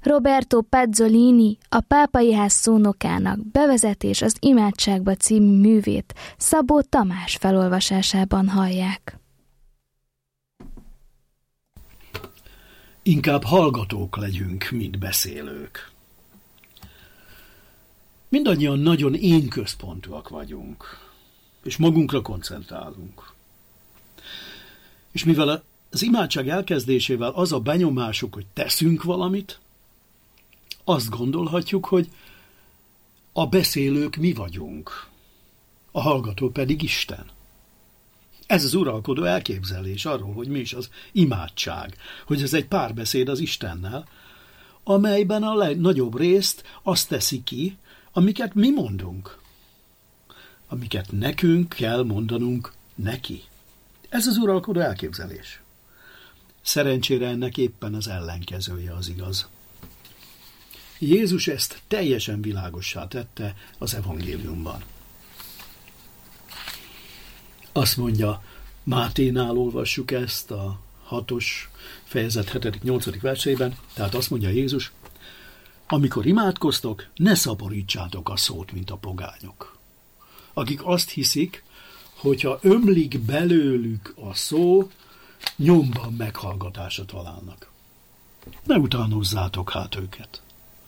Roberto Pazzolini, a Pápai Ház szónokának Bevezetés az imádságba című művét Szabó Tamás felolvasásában hallják. Inkább hallgatók legyünk, mint beszélők. Mindannyian nagyon én központúak vagyunk, és magunkra koncentrálunk. És mivel az imádság elkezdésével az a benyomásuk, hogy teszünk valamit, azt gondolhatjuk, hogy a beszélők mi vagyunk, a hallgató pedig Isten. Ez az uralkodó elképzelés arról, hogy mi is az imádság, hogy ez egy párbeszéd az Istennel, amelyben a legnagyobb részt azt teszi ki, amiket mi mondunk, amiket nekünk kell mondanunk neki. Ez az uralkodó elképzelés. Szerencsére ennek éppen az ellenkezője az igaz. Jézus ezt teljesen világossá tette az evangéliumban. Azt mondja, Máténál olvassuk ezt a 6. fejezet 7.-8. versében, tehát azt mondja Jézus, amikor imádkoztok, ne szaporítsátok a szót, mint a pogányok, akik azt hiszik, hogyha ömlik belőlük a szó, nyomban meghallgatásra találnak. Ne utánozzátok hát őket.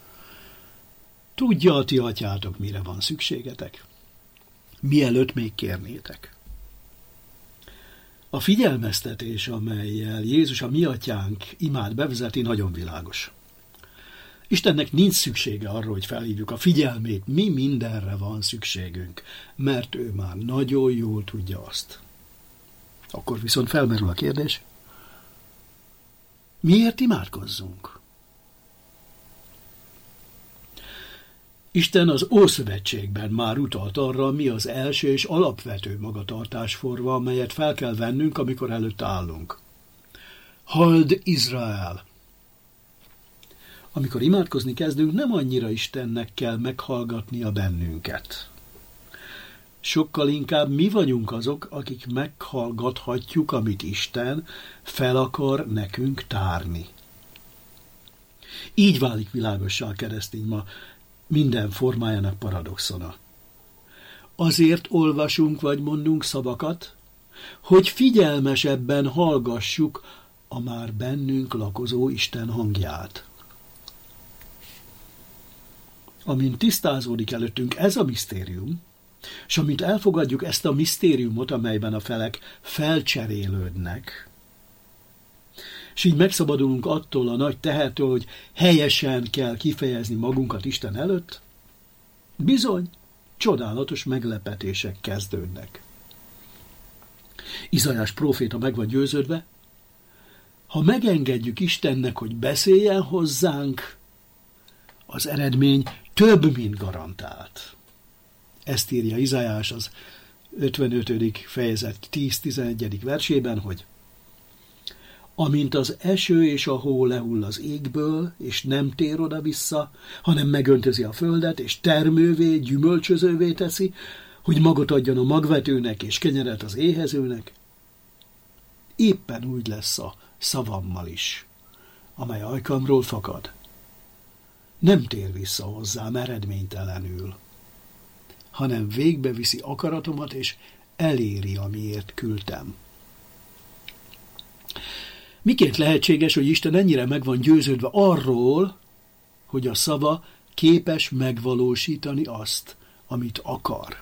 Tudja a ti atyátok, mire van szükségetek, mielőtt még kérnétek. A figyelmeztetés, amellyel Jézus a mi atyánk imád bevezeti, nagyon világos. Istennek nincs szüksége arra, hogy felhívjuk a figyelmét, mi mindenre van szükségünk, mert ő már nagyon jól tudja azt. Akkor viszont felmerül a kérdés, miért imádkozzunk? Isten az Ószövetségben már utalt arra, mi az első és alapvető magatartásforma, amelyet fel kell vennünk, amikor előtt állunk. Halld Izrael! Amikor imádkozni kezdünk, nem annyira Istennek kell meghallgatnia bennünket. Sokkal inkább mi vagyunk azok, akik meghallgathatjuk, amit Isten fel akar nekünk tárni. Így válik világossá a keresztény ma minden formájának paradoxona. Azért olvasunk vagy mondunk szavakat, hogy figyelmesebben hallgassuk a már bennünk lakozó Isten hangját. Amint tisztázódik előttünk ez a misztérium, és amint elfogadjuk ezt a misztériumot, amelyben a felek felcserélődnek, és így megszabadulunk attól a nagy tehertől, hogy helyesen kell kifejezni magunkat Isten előtt, bizony, csodálatos meglepetések kezdődnek. Izaiás próféta meg van győződve, ha megengedjük Istennek, hogy beszéljen hozzánk, az eredmény több, mint garantált. Ezt írja Izaiás az 55. fejezet 10-11. versében, hogy amint az eső és a hó lehull az égből, és nem tér oda-vissza, hanem megöntözi a földet, és termővé, gyümölcsözővé teszi, hogy magot adjon a magvetőnek, és kenyeret az éhezőnek, éppen úgy lesz a szavammal is, amely ajkamról fakad. Nem tér vissza hozzám eredménytelenül, hanem végbeviszi akaratomat, és eléri, amiért küldtem. Miként lehetséges, hogy Isten ennyire meg van győződve arról, hogy a szava képes megvalósítani azt, amit akar?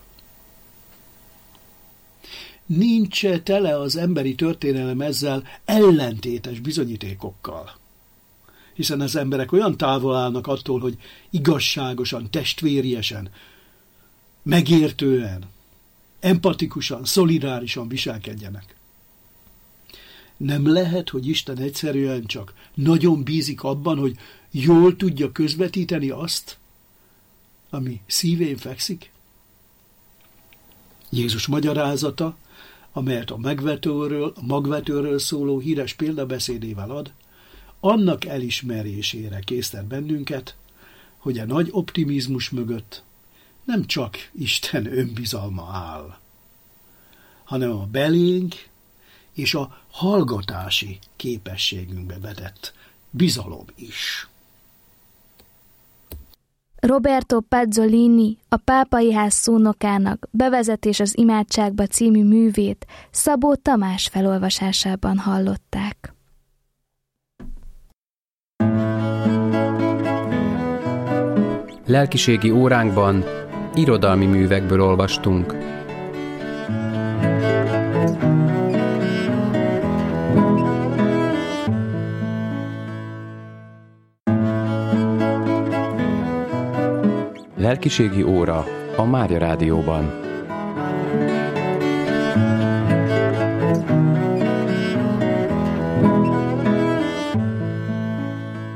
Nincs tele az emberi történelem ezzel ellentétes bizonyítékokkal. Hiszen az emberek olyan távol állnak attól, hogy igazságosan, testvériesen, megértően, empatikusan, szolidárisan viselkedjenek. Nem lehet, hogy Isten egyszerűen csak nagyon bízik abban, hogy jól tudja közvetíteni azt, ami szívén fekszik? Jézus magyarázata, amelyet a magvetőről szóló híres példabeszédével ad, annak elismerésére késztet bennünket, hogy a nagy optimizmus mögött nem csak Isten önbizalma áll, hanem a belénk és a hallgatási képességünkbe vetett bizalom is. Roberto Pazzolini, a Pápai Ház szónokának Bevezetés az imádságba című művét Szabó Tamás felolvasásában hallották. Lelkiségi óránkban irodalmi művekből olvastunk. Lelkiségi óra a Mária Rádióban.